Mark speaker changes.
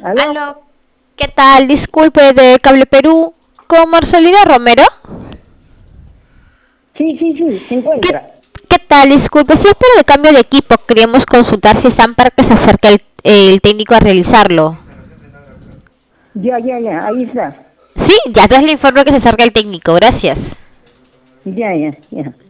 Speaker 1: ¿Aló?
Speaker 2: Aló, ¿qué tal? Disculpe, de Cable Perú, con Marcelina Romero.
Speaker 1: Sí, sí, sí, se
Speaker 2: ¿Qué,
Speaker 1: encuentra.
Speaker 2: qué tal? Disculpe, si es para el cambio de equipo, queríamos consultar si están para que se acerque el técnico a realizarlo.
Speaker 1: Ya, ahí está.
Speaker 2: Sí, ya te le informo que se acerca el técnico, gracias.
Speaker 1: Ya.